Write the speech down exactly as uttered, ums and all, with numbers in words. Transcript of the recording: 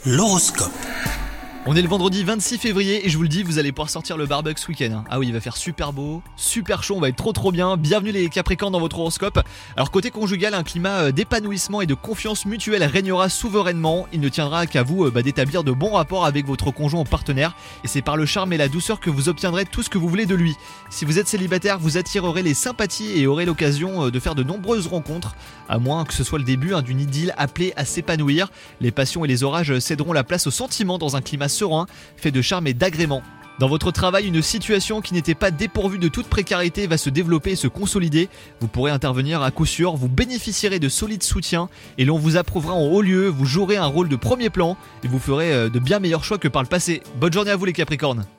L'horoscope. On est le vendredi vingt-six février et je vous le dis, vous allez pouvoir sortir le barbecue ce week-end. Ah oui, il va faire super beau, super chaud, on va être trop trop bien. Bienvenue les Capricornes dans votre horoscope. Alors côté conjugal, un climat d'épanouissement et de confiance mutuelle régnera souverainement. Il ne tiendra qu'à vous bah, d'établir de bons rapports avec votre conjoint ou partenaire. Et c'est par le charme et la douceur que vous obtiendrez tout ce que vous voulez de lui. Si vous êtes célibataire, vous attirerez les sympathies et aurez l'occasion de faire de nombreuses rencontres. À moins que ce soit le début hein, d'une idylle appelée à s'épanouir. Les passions et les orages céderont la place aux sentiments dans un climat serein, fait de charme et d'agrément. Dans votre travail, une situation qui n'était pas dépourvue de toute précarité va se développer et se consolider. Vous pourrez intervenir à coup sûr, vous bénéficierez de solides soutiens et l'on vous approuvera en haut lieu, vous jouerez un rôle de premier plan et vous ferez de bien meilleurs choix que par le passé. Bonne journée à vous les Capricornes.